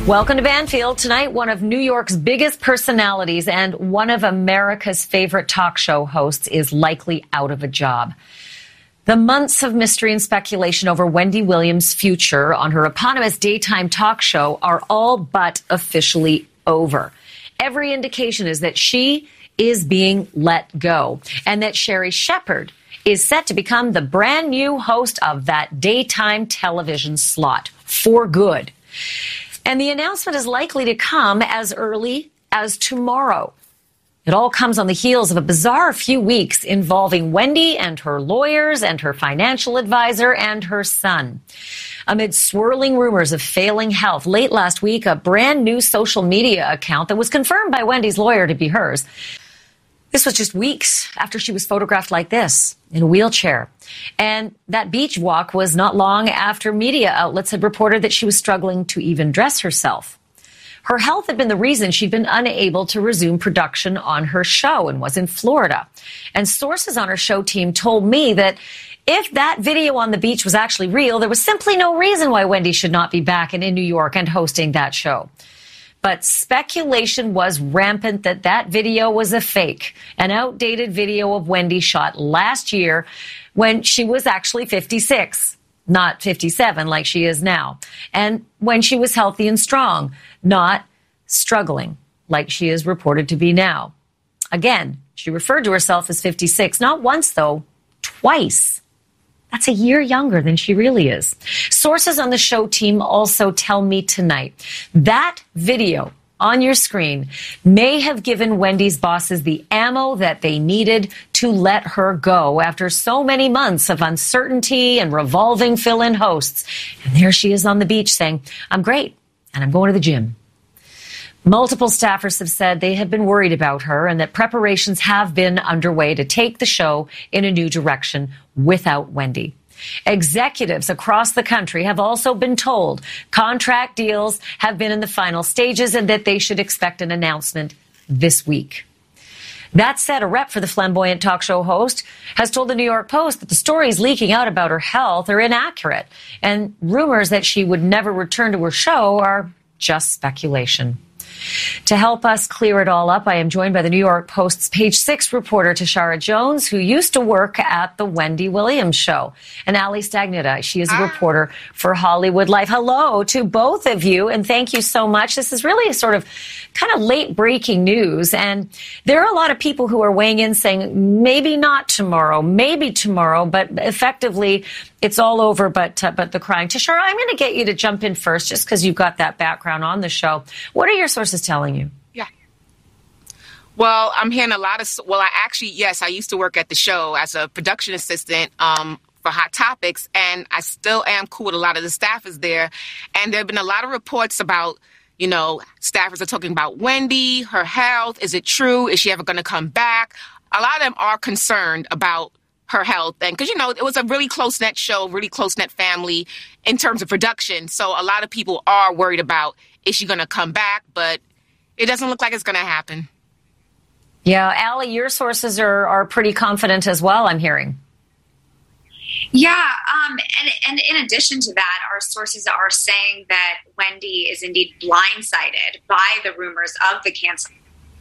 Welcome to Banfield. Tonight, one of New York's biggest personalities and one of America's favorite talk show hosts is likely out of a job. The months of mystery and speculation over Wendy Williams' future on her eponymous daytime talk show are all but officially over. Every indication is that she is being let go and that Sherri Shepherd is set to become the brand new host of that daytime television slot for good. And the announcement is likely to come as early as tomorrow. It all comes on the heels of a bizarre few weeks involving Wendy and her lawyers and her financial advisor and her son. Amid swirling rumors of failing health, late last week, a brand new social media account that was confirmed by Wendy's lawyer to be hers. This was just weeks after she was photographed like this, in a wheelchair. And that beach walk was not long after media outlets had reported that she was struggling to even dress herself. Her health had been the reason she'd been unable to resume production on her show and was in Florida. And sources on her show team told me that if that video on the beach was actually real, there was simply no reason why Wendy should not be back and in New York and hosting that show. But speculation was rampant that that video was a fake, an outdated video of Wendy shot last year when she was actually 56, not 57 like she is now, and when she was healthy and strong, not struggling like she is reported to be now. Again, she referred to herself as 56, not once, though, twice. That's a year younger than she really is. Sources on the show team also tell me tonight that video on your screen may have given Wendy's bosses the ammo that they needed to let her go after so many months of uncertainty and revolving fill-in hosts. And there she is on the beach saying, "I'm great, and I'm going to the gym." Multiple staffers have said they have been worried about her and that preparations have been underway to take the show in a new direction without Wendy. Executives across the country have also been told contract deals have been in the final stages and that they should expect an announcement this week. That said, a rep for the flamboyant talk show host has told the New York Post that the stories leaking out about her health are inaccurate and rumors that she would never return to her show are just speculation. To help us clear it all up, I am joined by the New York Post's Page Six reporter, Tashara Jones, who used to work at the Wendy Williams Show, and Ali Stagnita. She is a reporter for Hollywood Life. Hello to both of you, and thank you so much. This is really a sort of kind of late breaking news, and there are a lot of people who are weighing in saying maybe not tomorrow, maybe tomorrow, but effectively it's all over but the crying. Tashara, I'm going to get you to jump in first just because you've got that background on the show. What are your sources telling you? Yeah. Well, I'm hearing a lot of, yes, I used to work at the show as a production assistant for Hot Topics, and I still am cool with a lot of the staffers there. And there have been a lot of reports about, staffers are talking about Wendy, her health. Is it true? Is she ever going to come back? A lot of them are concerned about her health. And because, it was a really close-knit show, really close-knit family in terms of production. So a lot of people are worried about, is she going to come back? But it doesn't look like it's going to happen. Yeah, Ali, your sources are pretty confident as well, I'm hearing. Yeah, and in addition to that, our sources are saying that Wendy is indeed blindsided by the rumors of the cancellation.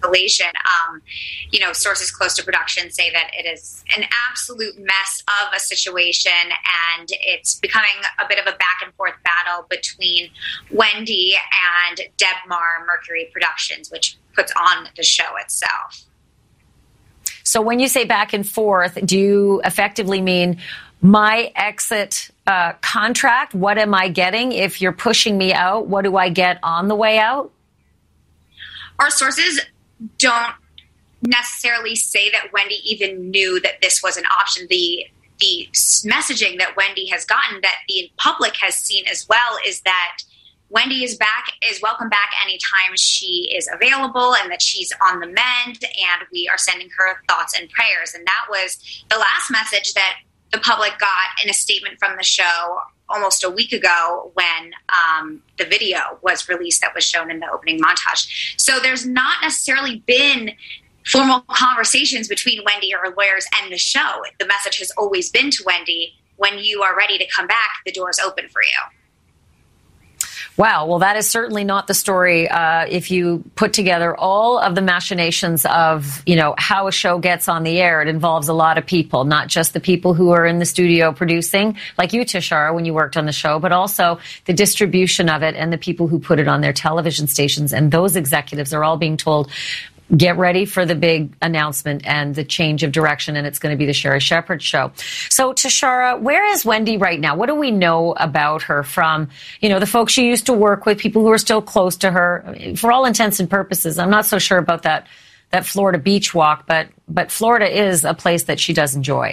Sources close to production say that it is an absolute mess of a situation, and it's becoming a bit of a back and forth battle between Wendy and Debmar Mercury Productions, which puts on the show itself. So when you say back and forth, do you effectively mean my exit contract? What am I getting? If you're pushing me out, what do I get on the way out? Our sources don't necessarily say that Wendy even knew that this was an option. The messaging that Wendy has gotten, that the public has seen as well, is that Wendy is welcome back anytime she is available, and that she's on the mend, and we are sending her thoughts and prayers. And that was the last message that the public got in a statement from the show almost a week ago when the video was released that was shown in the opening montage. So there's not necessarily been formal conversations between Wendy or her lawyers and the show. The message has always been to Wendy, when you are ready to come back, the door is open for you. Wow. Well, that is certainly not the story. If you put together all of the machinations of, how a show gets on the air, it involves a lot of people, not just the people who are in the studio producing, like you, Tashara, when you worked on the show, but also the distribution of it and the people who put it on their television stations. And those executives are all being told, get ready for the big announcement and the change of direction, and it's going to be the Sherri Shepherd show. So, Tashara, where is Wendy right now? What do we know about her from, the folks she used to work with, people who are still close to her? For all intents and purposes, I'm not so sure about that Florida beach walk, but Florida is a place that she does enjoy.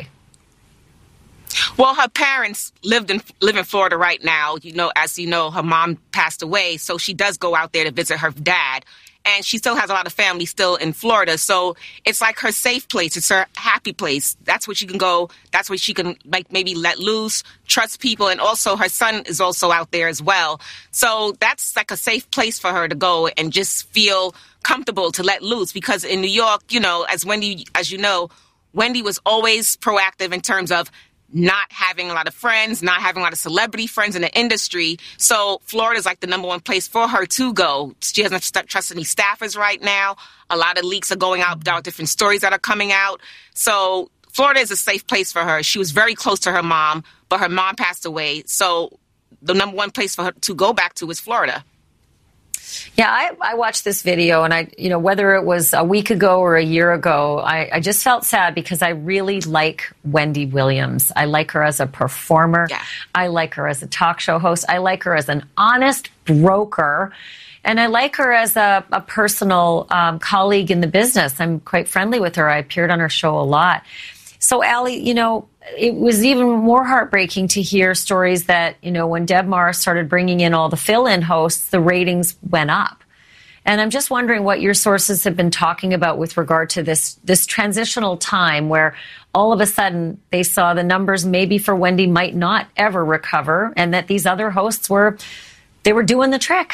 Well, her parents live in Florida right now. As you know, her mom passed away, so she does go out there to visit her dad. And she still has a lot of family still in Florida. So it's like her safe place. It's her happy place. That's where she can go. That's where she can maybe let loose, trust people. And also her son is also out there as well. So that's like a safe place for her to go and just feel comfortable to let loose. Because in New York, as you know, Wendy was always proactive in terms of not having a lot of friends, not having a lot of celebrity friends in the industry. So Florida is like the number one place for her to go. She doesn't trust any staffers right now. A lot of leaks are going out about different stories that are coming out. So Florida is a safe place for her. She was very close to her mom, but her mom passed away. So the number one place for her to go back to is Florida. Yeah, I watched this video, and whether it was a week ago or a year ago, I just felt sad because I really like Wendy Williams. I like her as a performer. Yeah. I like her as a talk show host. I like her as an honest broker. And I like her as a personal colleague in the business. I'm quite friendly with her. I appeared on her show a lot. So, Allie, it was even more heartbreaking to hear stories that, when Deb Morris started bringing in all the fill-in hosts, the ratings went up. And I'm just wondering what your sources have been talking about with regard to this transitional time where all of a sudden they saw the numbers maybe for Wendy might not ever recover and that these other hosts were doing the trick.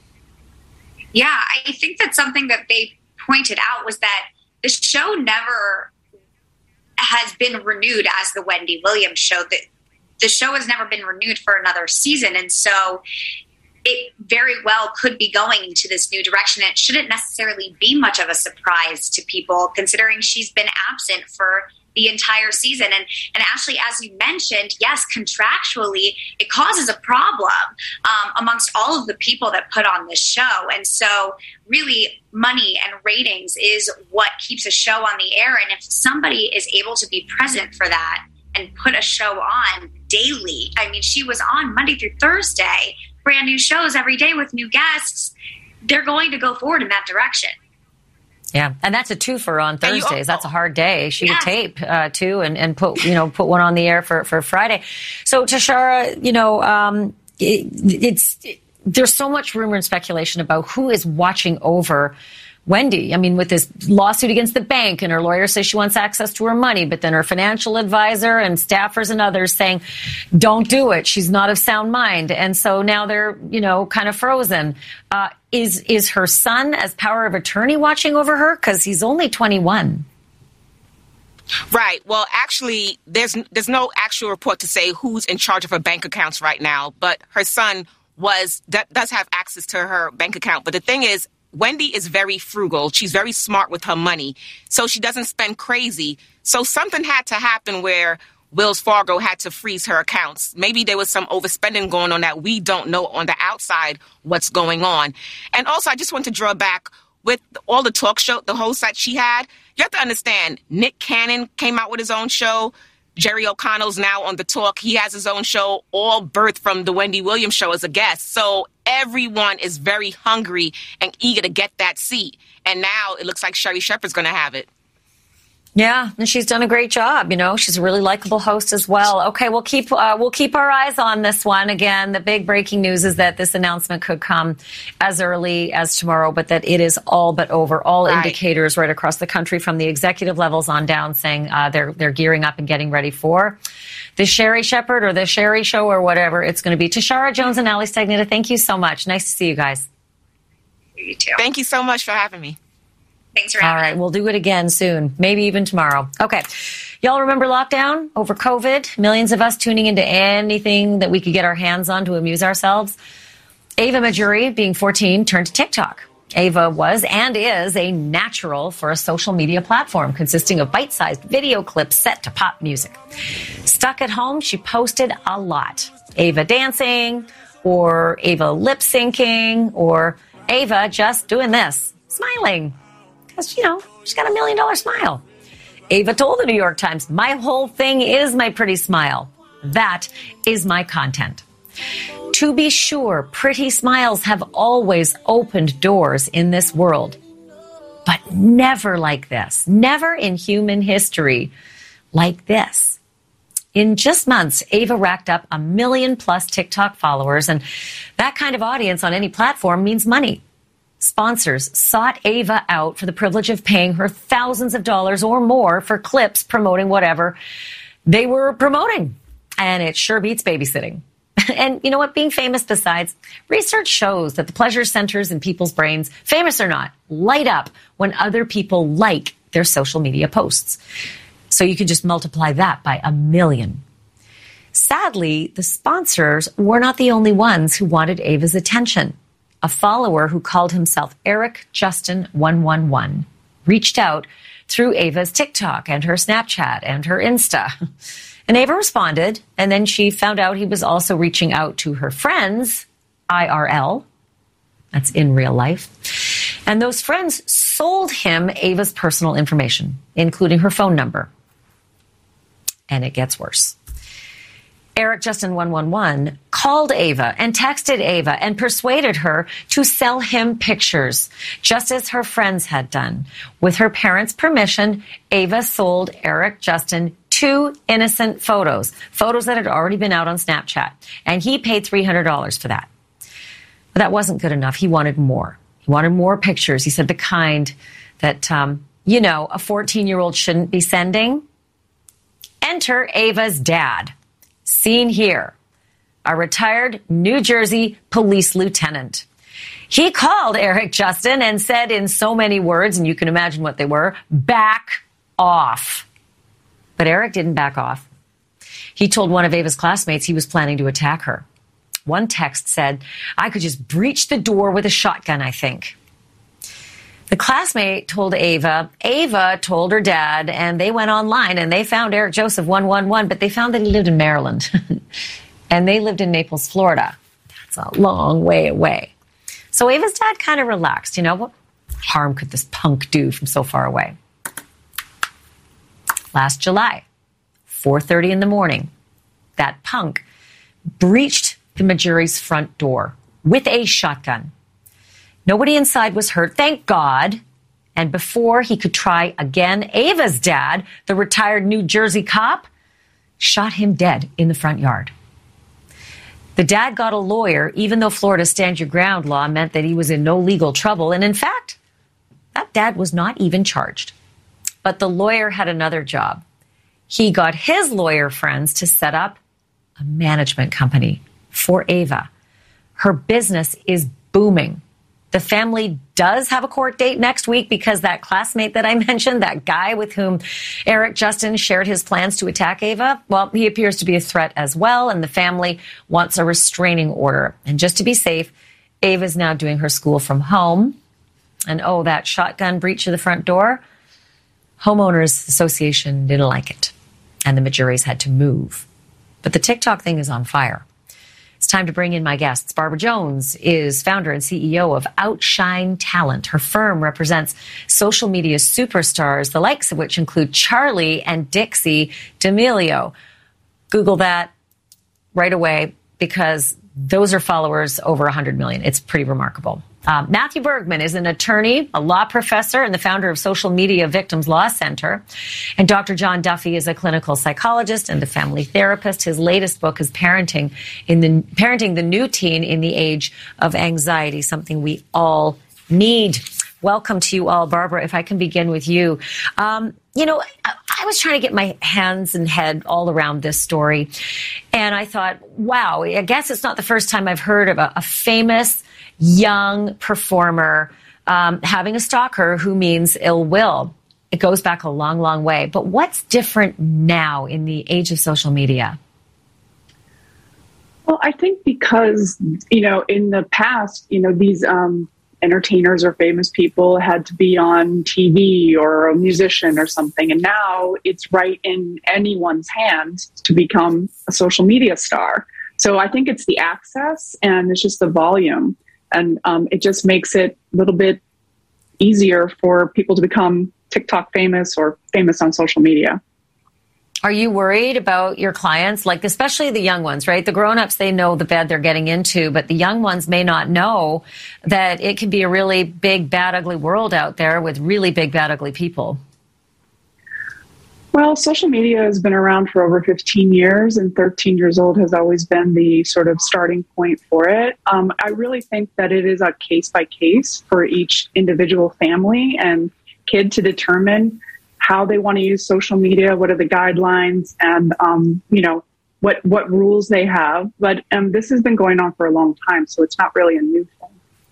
Yeah, I think that something that they pointed out was that the show never has been renewed as the Wendy Williams show. The show has never been renewed for another season. And so it very well could be going into this new direction. It shouldn't necessarily be much of a surprise to people considering she's been absent for the entire season. And Ashley, as you mentioned, yes, contractually, it causes a problem amongst all of the people that put on this show. And so really money and ratings is what keeps a show on the air. And if somebody is able to be present for that and put a show on daily, I mean, she was on Monday through Thursday, brand new shows every day with new guests, they're going to go forward in that direction. Yeah, and that's a twofer on Thursdays. That's a hard day. She would tape too, and put one on the air for Friday. So Tashara, there's so much rumor and speculation about who is watching over Wendy. I mean, with this lawsuit against the bank, and her lawyer says she wants access to her money, but then her financial advisor and staffers and others saying, don't do it. She's not of sound mind. And so now they're, kind of frozen. Is her son as power of attorney watching over her? Because he's only 21. Right. Well, actually, there's no actual report to say who's in charge of her bank accounts right now, but her son does have access to her bank account. But the thing is, Wendy is very frugal. She's very smart with her money, so she doesn't spend crazy. So something had to happen where Wells Fargo had to freeze her accounts. Maybe there was some overspending going on that we don't know on the outside what's going on. And also, I just want to draw back with all the talk show, the hosts that she had. You have to understand, Nick Cannon came out with his own show. Jerry O'Connell's now on The Talk. He has his own show, all birthed from the Wendy Williams show as a guest. So everyone is very hungry and eager to get that seat. And now it looks like Sherri Shepherd's going to have it. Yeah, and she's done a great job. She's a really likable host as well. Okay, we'll keep our eyes on this one. Again, the big breaking news is that this announcement could come as early as tomorrow, but that it is all but over. All indicators right across the country, from the executive levels on down, saying they're gearing up and getting ready for the Sherri Shepherd or the Sherri Show or whatever it's going to be. Tashara Jones and Allie Stagnita, thank you so much. Nice to see you guys. You too. Thank you so much for having me. Thanks for having me. All right, we'll do it again soon, maybe even tomorrow. Okay. Y'all remember lockdown over COVID? Millions of us tuning into anything that we could get our hands on to amuse ourselves. Ava Majuri, being 14, turned to TikTok. Ava was and is a natural for a social media platform consisting of bite-sized video clips set to pop music. Stuck at home, she posted a lot. Ava dancing, or Ava lip syncing, or Ava just doing this, smiling. Because, she's got $1 million smile. Ava told the New York Times, "My whole thing is my pretty smile. That is my content." To be sure, pretty smiles have always opened doors in this world, but never like this. Never in human history like this. In just months, Ava racked up 1 million plus TikTok followers, and that kind of audience on any platform means money. Sponsors sought Ava out for the privilege of paying her thousands of dollars or more for clips promoting whatever they were promoting. And it sure beats babysitting. And you know what? Being famous besides, research shows that the pleasure centers in people's brains, famous or not, light up when other people like their social media posts. So you can just multiply that by 1 million. Sadly, the sponsors were not the only ones who wanted Ava's attention. A follower who called himself Eric Justin 111 reached out through Ava's TikTok and her Snapchat and her Insta. And Ava responded, and then she found out he was also reaching out to her friends, IRL. That's in real life. And those friends sold him Ava's personal information, including her phone number. And it gets worse. Eric Justin 111 called Ava and texted Ava and persuaded her to sell him pictures, just as her friends had done. With her parents' permission, Ava sold Eric Justin 2 innocent photos that had already been out on Snapchat. And he paid $300 for that. But that wasn't good enough. He wanted more. He wanted more pictures. He said the kind that, a 14-year-old shouldn't be sending. Enter Ava's dad. Seen here, a retired New Jersey police lieutenant. He called Eric Justin and said in so many words, and you can imagine what they were, back off. But Eric didn't back off. He told one of Ava's classmates he was planning to attack her. One text said, "I could just breach the door with a shotgun, I think." The classmate told Ava. Ava told her dad, and they went online and they found Eric Joseph 111, but they found that he lived in Maryland. And they lived in Naples, Florida. That's a long way away. So Ava's dad kind of relaxed. What harm could this punk do from so far away? Last July, 4:30 in the morning, that punk breached the Majuri's front door with a shotgun. Nobody inside was hurt, thank God. And before he could try again, Ava's dad, the retired New Jersey cop, shot him dead in the front yard. The dad got a lawyer, even though Florida's stand your ground law meant that he was in no legal trouble. And in fact, that dad was not even charged. But the lawyer had another job. He got his lawyer friends to set up a management company for Ava. Her business is booming. The family does have a court date next week because that classmate that I mentioned, that guy with whom Eric Justin shared his plans to attack Ava, well, he appears to be a threat as well, and the family wants a restraining order. And just to be safe, Ava's now doing her school from home. And that shotgun breach of the front door, Homeowners Association didn't like it. And the Majuris had to move. But the TikTok thing is on fire. It's time to bring in my guests. Barbara Jones is founder and CEO of Outshine Talent. Her firm represents social media superstars, the likes of which include Charlie and Dixie D'Amelio. Google that right away because those are followers over 100 million. It's pretty remarkable. Matthew Bergman is an attorney, a law professor, and the founder of Social Media Victims Law Center. And Dr. John Duffy is a clinical psychologist and a family therapist. His latest book is Parenting the New Teen in the Age of Anxiety, something we all need. Welcome to you all. Barbara, if I can begin with you. I was trying to get my hands and head all around this story. And I thought, wow, I guess it's not the first time I've heard of a famous young performer having a stalker who means ill will. It goes back a long, long way. But what's different now in the age of social media? Well, I think because, in the past, these entertainers or famous people had to be on TV or a musician or something. And now it's right in anyone's hands to become a social media star. So I think it's the access and it's just the volume. And it just makes it a little bit easier for people to become TikTok famous or famous on social media. Are you worried about your clients, like especially the young ones, right? The grown-ups, they know the bed they're getting into, but the young ones may not know that it can be a really big, bad, ugly world out there with really big, bad, ugly people. Well, social media has been around for over 15 years, and 13 years old has always been the sort of starting point for it. I really think that it is a case by case for each individual family and kid to determine how they want to use social media, what are the guidelines, and what rules they have. But this has been going on for a long time, so it's not really a new thing.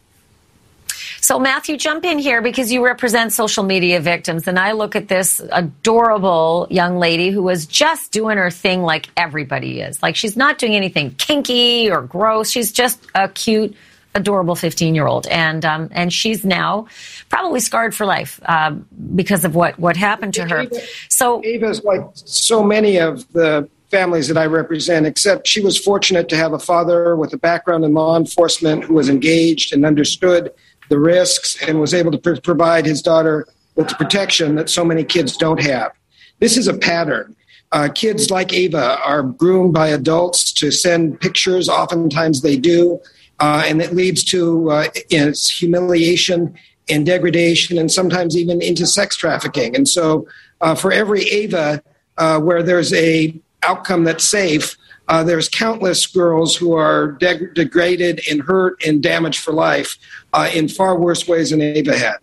So, Matthew, jump in here because you represent social media victims. And I look at this adorable young lady who was just doing her thing like everybody is. Like, she's not doing anything kinky or gross. She's just a cute, adorable 15-year-old. And she's now probably scarred for life because of what happened to her. Ava's like so many of the families that I represent, except she was fortunate to have a father with a background in law enforcement who was engaged and understood the risks and was able to provide his daughter with the protection that so many kids don't have. This is a pattern. Kids like Ava are groomed by adults to send pictures. Oftentimes they do. And it leads to humiliation and degradation and sometimes even into sex trafficking. And so for every Ava where there's a outcome that's safe, there's countless girls who are degraded and hurt and damaged for life in far worse ways than Ava had.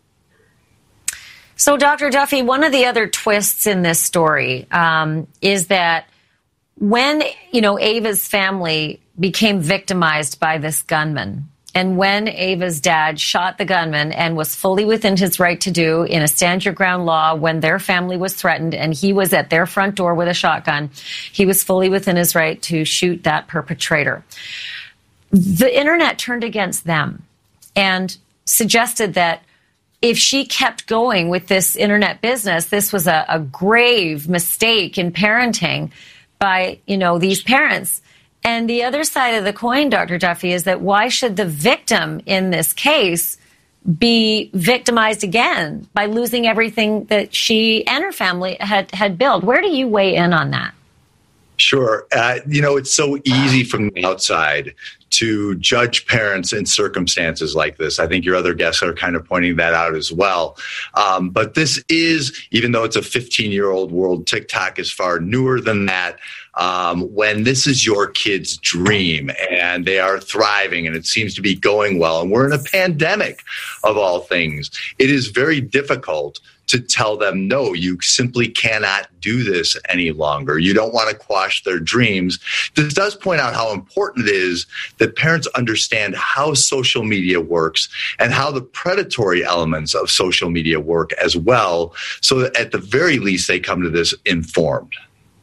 So, Dr. Duffy, one of the other twists in this story is that when, Ava's family became victimized by this gunman, and when Ava's dad shot the gunman and was fully within his right to do in a stand your ground law when their family was threatened and he was at their front door with a shotgun, he was fully within his right to shoot that perpetrator. The internet turned against them and suggested that if she kept going with this internet business, this was a grave mistake in parenting by, these parents. And the other side of the coin, Dr. Duffy, is that why should the victim in this case be victimized again by losing everything that she and her family had built? Where do you weigh in on that? Sure. It's so easy from the outside to judge parents in circumstances like this. I think your other guests are kind of pointing that out as well. But this is, even though it's a 15-year-old world, TikTok is far newer than that. When this is your kid's dream and they are thriving and it seems to be going well, and we're in a pandemic of all things, it is very difficult to tell them, no, you simply cannot do this any longer. You don't want to quash their dreams. This does point out how important it is that parents understand how social media works and how the predatory elements of social media work as well, so that at the very least they come to this informed.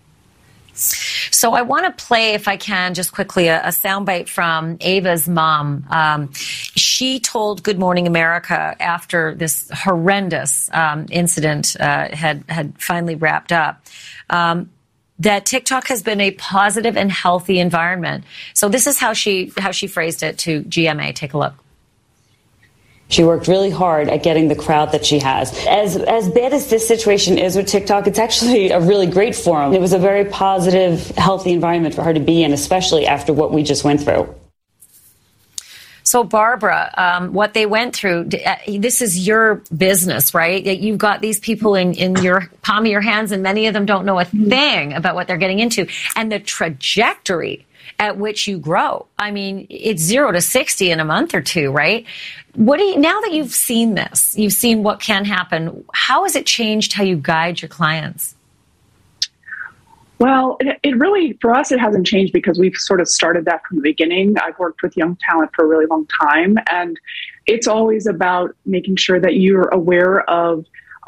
So I want to play, if I can, just quickly, a soundbite from Ava's mom. She told Good Morning America after this horrendous incident had finally wrapped up that TikTok has been a positive and healthy environment. So this is how she phrased it to GMA. Take a look. She worked really hard at getting the crowd that she has. As bad as this situation is with TikTok, it's actually a really great forum. It was a very positive, healthy environment for her to be in, especially after what we just went through. So, Barbara, what they went through, this is your business, right? You've got these people in your palm of your hands, and many of them don't know a thing about what they're getting into. And the trajectory at which you grow. I mean, it's 0 to 60 in a month or two, right? Now that you've seen this, you've seen what can happen, how has it changed how you guide your clients? Well, it really, for us, it hasn't changed because we've sort of started that from the beginning. I've worked with young talent for a really long time, and it's always about making sure that you're aware of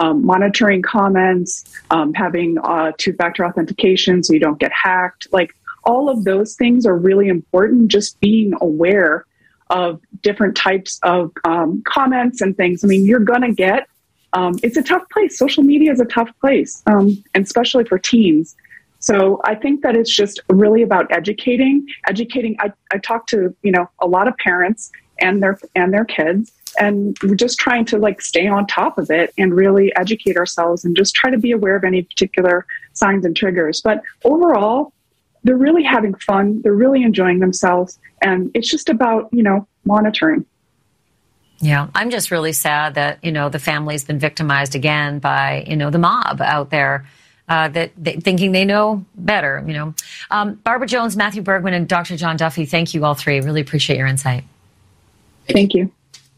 monitoring comments, having two-factor authentication so you don't get hacked, like all of those things are really important. Just being aware of different types of comments and things. I mean, you're going to get, it's a tough place. Social media is a tough place, and especially for teens. So I think that it's just really about educating. I talk to, a lot of parents and their kids, and we're just trying to like stay on top of it and really educate ourselves and just try to be aware of any particular signs and triggers. But overall, they're really having fun. They're really enjoying themselves. And it's just about, monitoring. Yeah, I'm just really sad that, the family's been victimized again by, the mob out there thinking they know better, Barbara Jones, Matthew Bergman, and Dr. John Duffy, thank you all three. Really appreciate your insight. Thank you.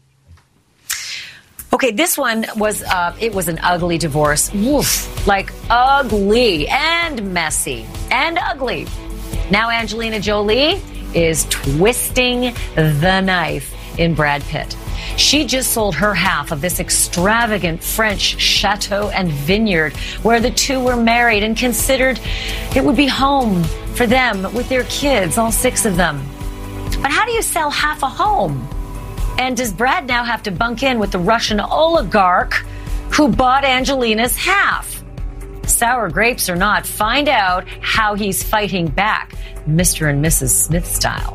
Okay, this one was, it was an ugly divorce. Woof, like ugly and messy and ugly. Now Angelina Jolie is twisting the knife in Brad Pitt. She just sold her half of this extravagant French chateau and vineyard where the two were married and considered it would be home for them with their kids, all 6 of them. But how do you sell half a home? And does Brad now have to bunk in with the Russian oligarch who bought Angelina's half? Sour grapes or not, find out how he's fighting back, Mr. and Mrs. Smith style.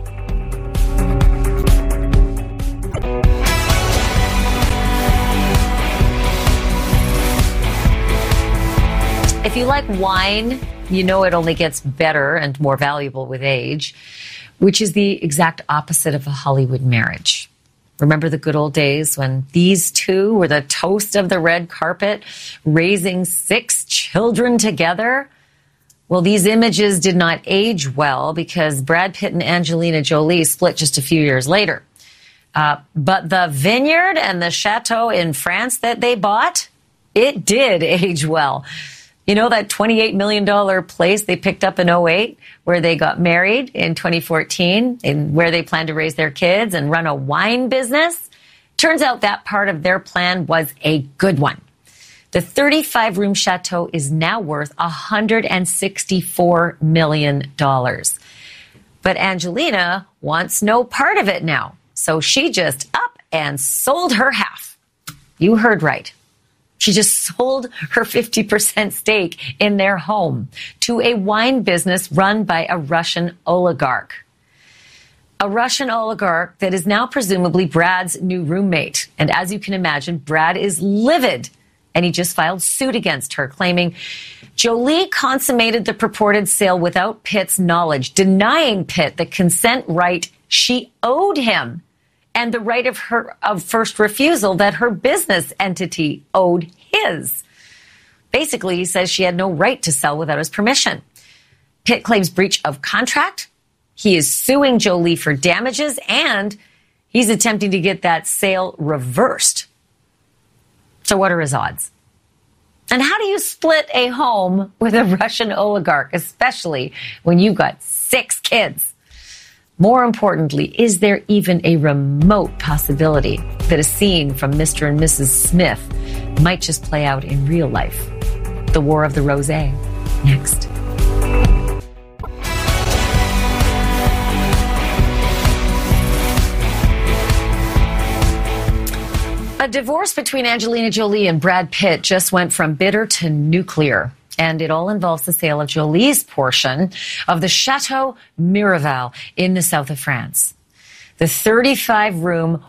If you like wine, you know it only gets better and more valuable with age, which is the exact opposite of a Hollywood marriage. Remember the good old days when these two were the toast of the red carpet, raising 6 children together? Well, these images did not age well because Brad Pitt and Angelina Jolie split just a few years later. But the vineyard and the chateau in France that they bought, it did age well. You know that $28 million place they picked up in 2008 where they got married in 2014 and where they planned to raise their kids and run a wine business? Turns out that part of their plan was a good one. The 35-room chateau is now worth $164 million. But Angelina wants no part of it now. So she just up and sold her half. You heard right. She just sold her 50% stake in their home to a wine business run by a Russian oligarch. A Russian oligarch that is now presumably Brad's new roommate. And as you can imagine, Brad is livid. And he just filed suit against her, claiming Jolie consummated the purported sale without Pitt's knowledge, denying Pitt the consent right she owed him and the right of first refusal that her business entity owed his. Basically, he says she had no right to sell without his permission. Pitt claims breach of contract. He is suing Jolie for damages, and he's attempting to get that sale reversed. So what are his odds? And how do you split a home with a Russian oligarch, especially when you've got 6 kids? More importantly, is there even a remote possibility that a scene from Mr. and Mrs. Smith might just play out in real life? The War of the Rosé, next. A divorce between Angelina Jolie and Brad Pitt just went from bitter to nuclear. And it all involves the sale of Jolie's portion of the Chateau Miraval in the south of France. The 35-room,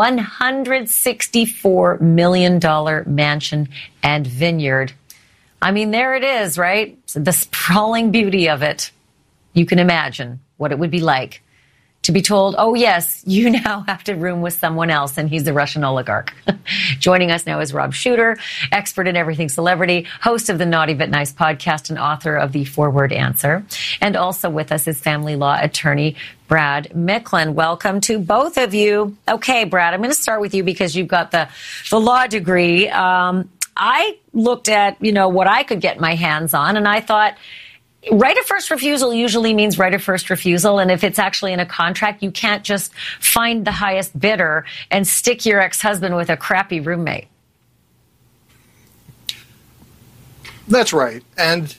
$164 million mansion and vineyard. I mean, there it is, right? The sprawling beauty of it. You can imagine what it would be like to be told, oh, yes, you now have to room with someone else, and he's the Russian oligarch. Joining us now is Rob Shuter, expert in everything celebrity, host of the Naughty But Nice podcast, and author of The 4-Word Answer. And also with us is family law attorney Brad Micklin. Welcome to both of you. Okay, Brad, I'm going to start with you because you've got the law degree. I looked at, what I could get my hands on, and I thought, right of first refusal usually means right of first refusal. And if it's actually in a contract, you can't just find the highest bidder and stick your ex-husband with a crappy roommate. That's right. And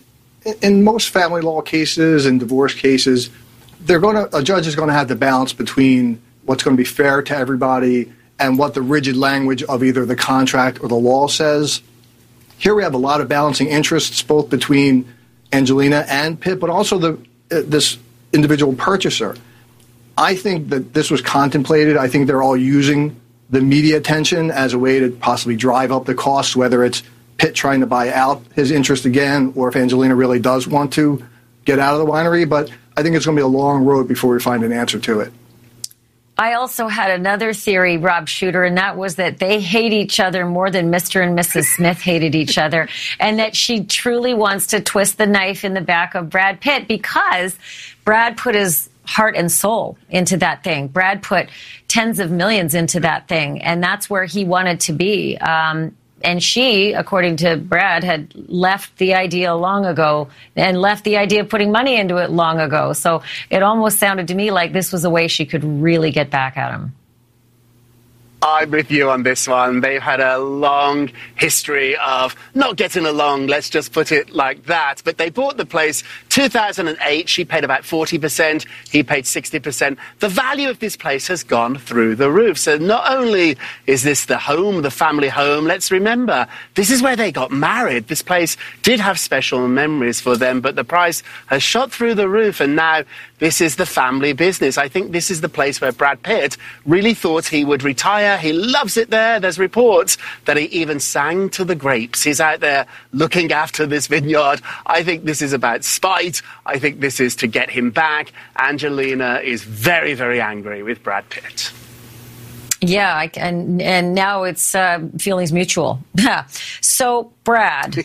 in most family law cases and divorce cases, a judge is going to have to balance between what's going to be fair to everybody and what the rigid language of either the contract or the law says. Here we have a lot of balancing interests, both between Angelina and Pitt, but also this individual purchaser. I think that this was contemplated. I think they're all using the media attention as a way to possibly drive up the costs, whether it's Pitt trying to buy out his interest again or if Angelina really does want to get out of the winery. But I think it's going to be a long road before we find an answer to it. I also had another theory, Rob Shooter, and that was that they hate each other more than Mr. and Mrs. Smith hated each other, and that she truly wants to twist the knife in the back of Brad Pitt because Brad put his heart and soul into that thing. Brad put tens of millions into that thing, and that's where he wanted to be. And she, according to Brad, had left the idea long ago and left the idea of putting money into it long ago. So it almost sounded to me like this was a way she could really get back at him. I'm with you on this one. They've had a long history of not getting along, let's just put it like that. But they bought the place 2008. She paid about 40%. He paid 60%. The value of this place has gone through the roof. So not only is this the home, the family home, let's remember, this is where they got married. This place did have special memories for them, but the price has shot through the roof. And now this is the family business. I think this is the place where Brad Pitt really thought he would retire. He loves it there. There's reports that he even sang to the grapes. He's out there looking after this vineyard. I think this is about spite. I think this is to get him back. Angelina is very, very angry with Brad Pitt. Yeah, and now it's feelings mutual. So, Brad,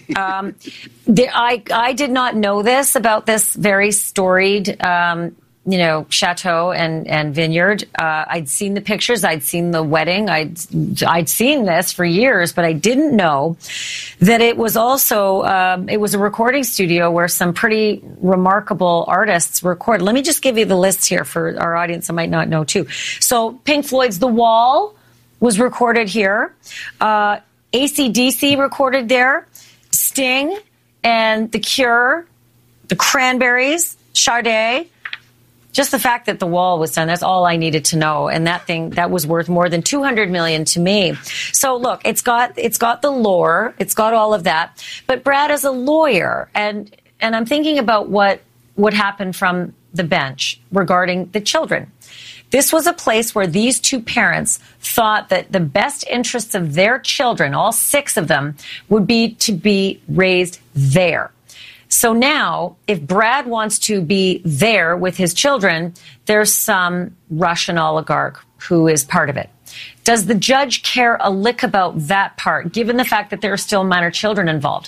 I did not know this about this very storied, chateau and vineyard. I'd seen the pictures. I'd seen the wedding. I'd seen this for years, but I didn't know that it was also it was a recording studio where some pretty remarkable artists record. Let me just give you the list here for our audience that might not know too. So Pink Floyd's The Wall was recorded here. AC/DC recorded there. Sting and The Cure, The Cranberries, Sade. Just the fact that The Wall was done, that's all I needed to know. And that was worth more than $200 million to me. So look, it's got the lore, it's got all of that. But Brad is a lawyer, and I'm thinking about what happened from the bench regarding the children. This was a place where these two parents thought that the best interests of their children, all 6 of them, would be to be raised there. So now, if Brad wants to be there with his children, there's some Russian oligarch who is part of it. Does the judge care a lick about that part, given the fact that there are still minor children involved?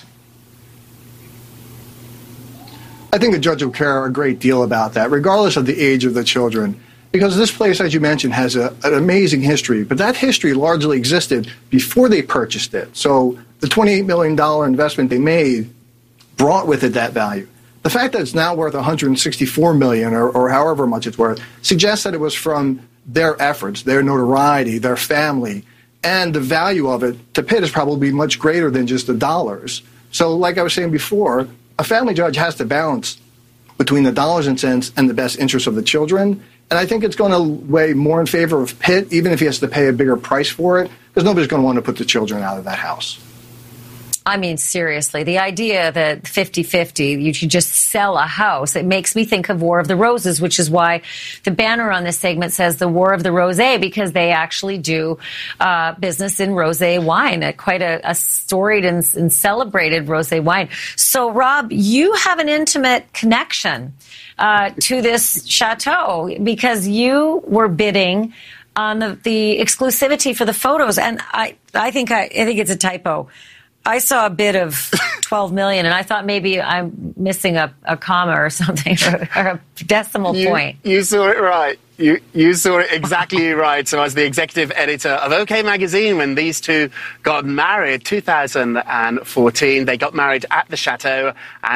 I think the judge will care a great deal about that, regardless of the age of the children. Because this place, as you mentioned, has an amazing history. But that history largely existed before they purchased it. So the $28 million investment they made brought with it that value. The fact that it's now worth $164 million or however much it's worth suggests that it was from their efforts, their notoriety, their family, and the value of it to Pitt is probably much greater than just the dollars. So like I was saying before, a family judge has to balance between the dollars and cents and the best interests of the children. And I think it's going to weigh more in favor of Pitt, even if he has to pay a bigger price for it, because nobody's going to want to put the children out of that house. I mean, seriously, the idea that 50-50, you should just sell a house, it makes me think of War of the Roses, which is why the banner on this segment says the War of the Rosé, because they actually do business in rosé wine, quite a storied and celebrated rosé wine. So, Rob, you have an intimate connection to this chateau because you were bidding on the exclusivity for the photos, and I think it's a typo. I saw a bid of $12 million, and I thought maybe I'm missing a comma or something, or a decimal point. You saw it right. You saw it exactly right. So as the executive editor of OK Magazine, when these two got married, 2014, they got married at the chateau, and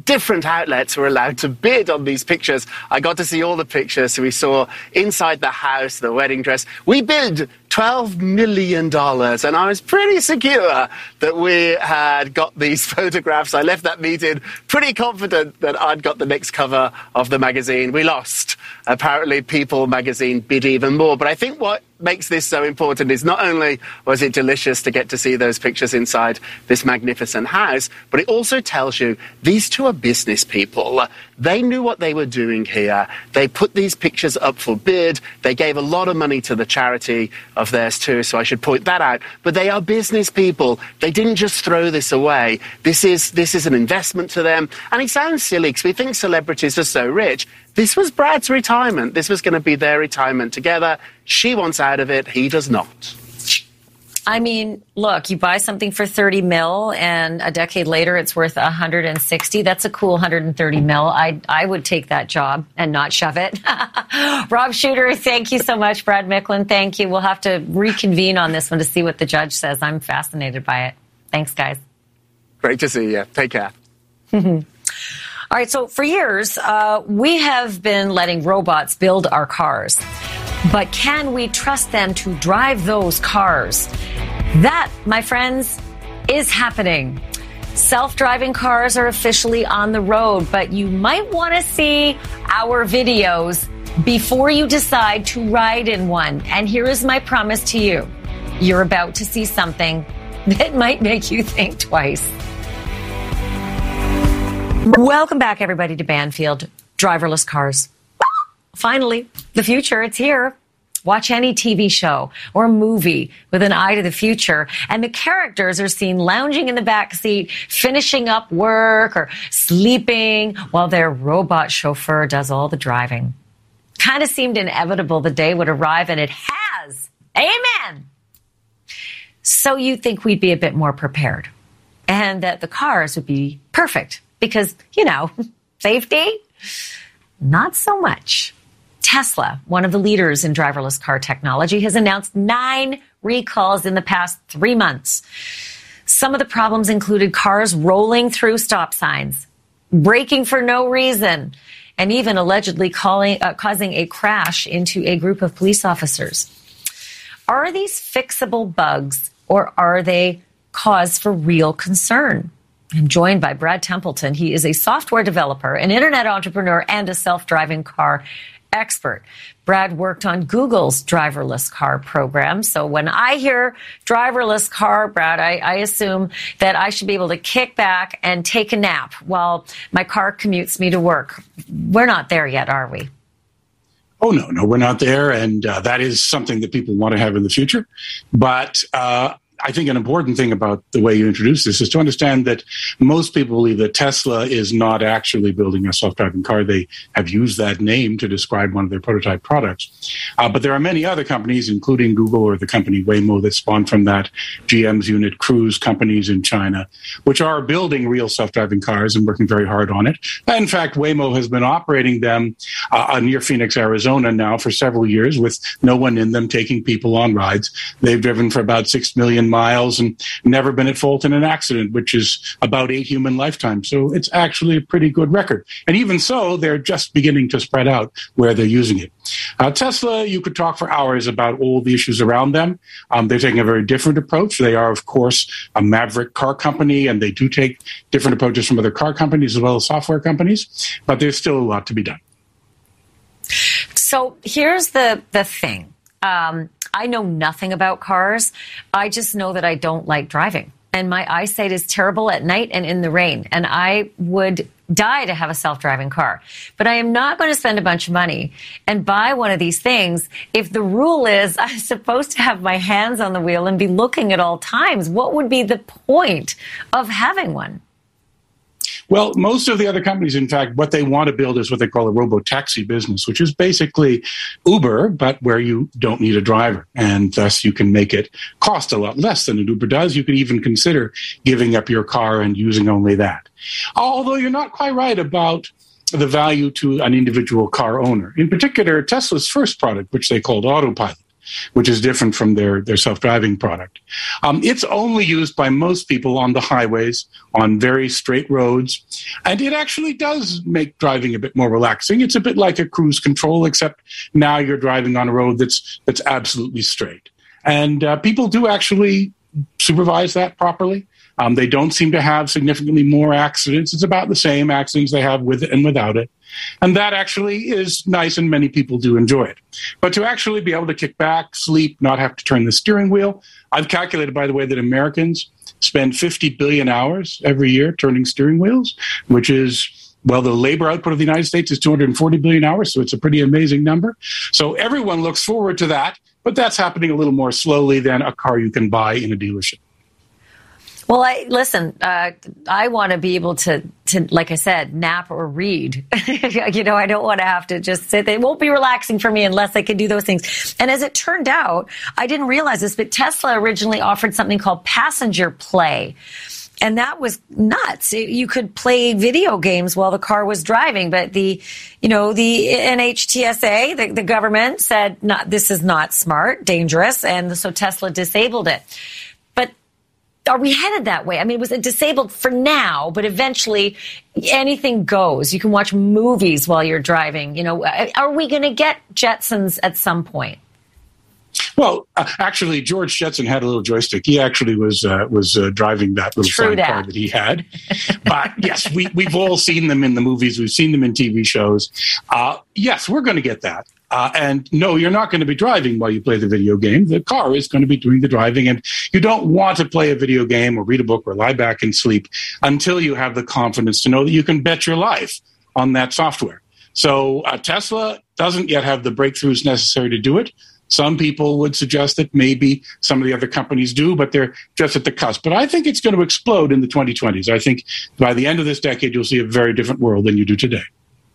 different outlets were allowed to bid on these pictures. I got to see all the pictures. So we saw inside the house, the wedding dress. We bid $12 million, and I was pretty secure that we had got these photographs. I left that meeting pretty confident that I'd got the next cover of the magazine. We lost. Apparently, People magazine bid even more. But I think what makes this so important is not only was it delicious to get to see those pictures inside this magnificent house, but it also tells you these two are business people. They knew what they were doing here. They put these pictures up for bid. They gave a lot of money to the charity of theirs too, so I should point that out. But they are business people. They didn't just throw this away. This is an investment to them. And it sounds silly because we think celebrities are so rich. This was Brad's retirement. This was going to be their retirement together. She wants out of it. He does not. I mean, look, you buy something for 30 mil and a decade later it's worth 160. That's a cool 130 mil. I would take that job and not shove it. Rob Shuter, thank you so much. Brad Micklin, thank you. We'll have to reconvene on this one to see what the judge says. I'm fascinated by it. Thanks, guys. Great to see you. Take care. All right, so for years, we have been letting robots build our cars. But can we trust them to drive those cars? That, my friends, is happening. Self-driving cars are officially on the road, but you might want to see our videos before you decide to ride in one. And here is my promise to you. You're about to see something that might make you think twice. Welcome back, everybody, to Banfield. Driverless cars. Finally, the future, it's here. Watch any TV show or movie with an eye to the future, and the characters are seen lounging in the back seat, finishing up work or sleeping while their robot chauffeur does all the driving. Kind of seemed inevitable the day would arrive, and it has. Amen. So you'd think we'd be a bit more prepared and that the cars would be perfect because, you know, safety, not so much. Tesla, one of the leaders in driverless car technology, has announced 9 recalls in the past 3 months. Some of the problems included cars rolling through stop signs, braking for no reason, and even allegedly causing a crash into a group of police officers. Are these fixable bugs, or are they cause for real concern? I'm joined by Brad Templeton. He is a software developer, an internet entrepreneur, and a self-driving car expert. Brad worked on Google's driverless car program. So when I hear driverless car, Brad, I assume that I should be able to kick back and take a nap while my car commutes me to work. We're not there yet, are we? Oh, no, we're not there. And that is something that people want to have in the future. But I think an important thing about the way you introduce this is to understand that most people believe that Tesla is not actually building a self-driving car. They have used that name to describe one of their prototype products. But there are many other companies, including Google or the company Waymo that spawned from that, GM's Unit Cruise companies in China, which are building real self-driving cars and working very hard on it. In fact, Waymo has been operating them near Phoenix, Arizona now for several years with no one in them taking people on rides. They've driven for about 6 million miles and never been at fault in an accident, which is about 8 human lifetimes. So it's actually a pretty good record. And even so, they're just beginning to spread out where they're using it. Tesla, you could talk for hours about all the issues around them. They're taking a very different approach. They are, of course, a maverick car company, and they do take different approaches from other car companies as well as software companies. But there's still a lot to be done. So here's the thing. I know nothing about cars. I just know that I don't like driving. And my eyesight is terrible at night and in the rain. And I would die to have a self-driving car. But I am not going to spend a bunch of money and buy one of these things if the rule is I'm supposed to have my hands on the wheel and be looking at all times. What would be the point of having one? Well, most of the other companies, in fact, what they want to build is what they call a robo-taxi business, which is basically Uber, but where you don't need a driver. And thus you can make it cost a lot less than an Uber does. You could even consider giving up your car and using only that. Although you're not quite right about the value to an individual car owner. In particular, Tesla's first product, which they called Autopilot, which is different from their self-driving product. It's only used by most people on the highways, on very straight roads, and it actually does make driving a bit more relaxing. It's a bit like a cruise control, except now you're driving on a road that's absolutely straight. And people do actually supervise that properly. They don't seem to have significantly more accidents. It's about the same accidents they have with it and without it. And that actually is nice, and many people do enjoy it. But to actually be able to kick back, sleep, not have to turn the steering wheel, I've calculated, by the way, that Americans spend 50 billion hours every year turning steering wheels, which is, well, the labor output of the United States is 240 billion hours, so it's a pretty amazing number. So everyone looks forward to that, but that's happening a little more slowly than a car you can buy in a dealership. Well, I want to be able to, like I said, nap or read. I don't want to have to just sit there. It won't be relaxing for me unless I can do those things. And as it turned out, I didn't realize this, but Tesla originally offered something called Passenger Play. And that was nuts. You could play video games while the car was driving, but the NHTSA, the government said, this is not smart, dangerous, and so Tesla disabled it. But are we headed that way? I mean, was it disabled for now, but eventually anything goes? You can watch movies while you're driving. Are we going to get Jetsons at some point? Well, actually, George Jetson had a little joystick. He actually was driving that little fine car that he had. But yes, we've all seen them in the movies. We've seen them in TV shows. Yes, we're going to get that. And no, you're not going to be driving while you play the video game. The car is going to be doing the driving, and you don't want to play a video game or read a book or lie back and sleep until you have the confidence to know that you can bet your life on that software. So Tesla doesn't yet have the breakthroughs necessary to do it. Some people would suggest that maybe some of the other companies do, but they're just at the cusp. But I think it's going to explode in the 2020s. I think by the end of this decade, you'll see a very different world than you do today.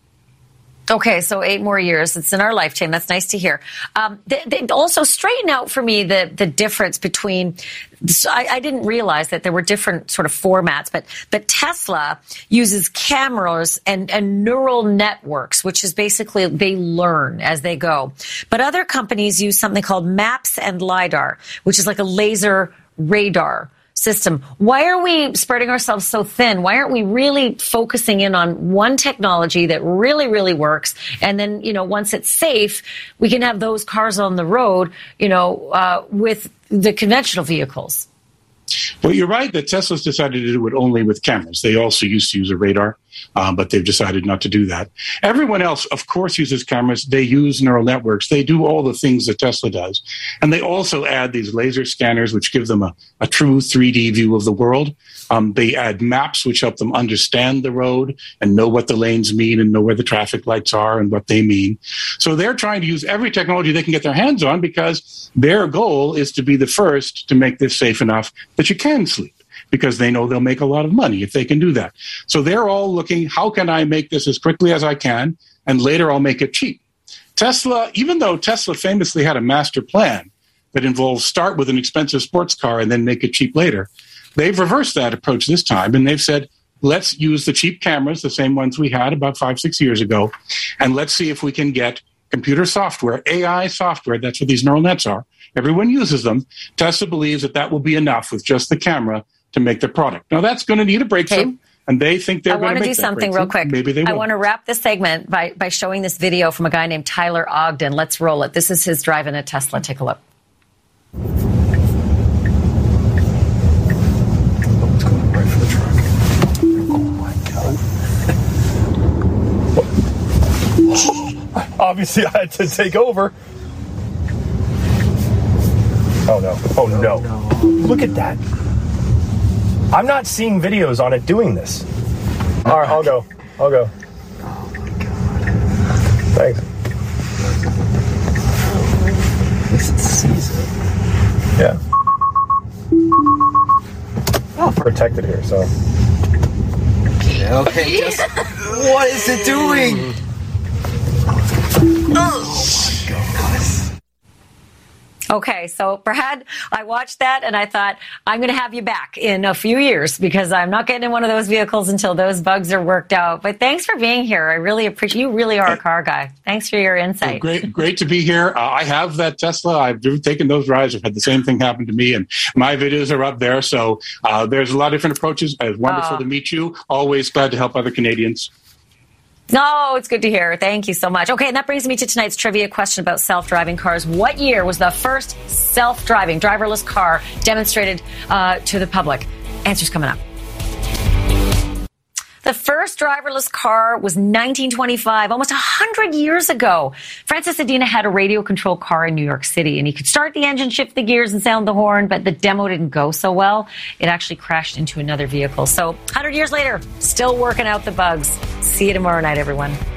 Okay, so 8 more years. It's in our lifetime. That's nice to hear. They also straighten out for me the difference between. I didn't realize that there were different sort of formats, but Tesla uses cameras and neural networks, which is basically they learn as they go. But other companies use something called maps and LiDAR, which is like a laser radar system. Why are we spreading ourselves so thin? Why aren't we really focusing in on one technology that really, really works? And then, once it's safe, we can have those cars on the road, with the conventional vehicles. Well, you're right that Tesla's decided to do it only with cameras. They also used to use a radar, but they've decided not to do that. Everyone else, of course, uses cameras. They use neural networks. They do all the things that Tesla does. And they also add these laser scanners, which give them a true 3D view of the world. They add maps, which help them understand the road and know what the lanes mean and know where the traffic lights are and what they mean. So they're trying to use every technology they can get their hands on because their goal is to be the first to make this safe enough that you can sleep, because they know they'll make a lot of money if they can do that. So they're all looking, how can I make this as quickly as I can, and later I'll make it cheap. Tesla, even though Tesla famously had a master plan that involves start with an expensive sports car and then make it cheap later, they've reversed that approach this time, and they've said, let's use the cheap cameras, the same ones we had about 5-6 years ago, and let's see if we can get computer software, AI software, that's what these neural nets are. Everyone uses them. Tesla believes that will be enough with just the camera to make their product. Now, that's going to need a breakthrough, and they think they're going to make that breakthrough. I want to do something real quick. Maybe they will. I want to wrap this segment by showing this video from a guy named Tyler Ogden. Let's roll it. This is his driving a Tesla. Take a look. Obviously, I had to take over. Oh, no. Oh, no. Look at that. I'm not seeing videos on it doing this. All right, I'll go. Oh, my God. Thanks. At least it sees it. Yeah. Oh, protected here, so. Okay, just... What is it doing? Oh, my God. Okay, so Brad, I watched that and I thought, I'm going to have you back in a few years because I'm not getting in one of those vehicles until those bugs are worked out. But thanks for being here. I really appreciate you. Really are a car guy. Thanks for your insight. Great to be here. I have that Tesla. I've taken those rides. I've had the same thing happen to me, and my videos are up there. So there's a lot of different approaches. It's wonderful to meet you. Always glad to help other Canadians. No, it's good to hear. Thank you so much. Okay, and that brings me to tonight's trivia question about self-driving cars. What year was the first self-driving, driverless car demonstrated to the public? Answers coming up. The first driverless car was 1925, almost 100 years ago. Francis Adina had a radio-controlled car in New York City, and he could start the engine, shift the gears, and sound the horn, but the demo didn't go so well. It actually crashed into another vehicle. So 100 years later, still working out the bugs. See you tomorrow night, everyone.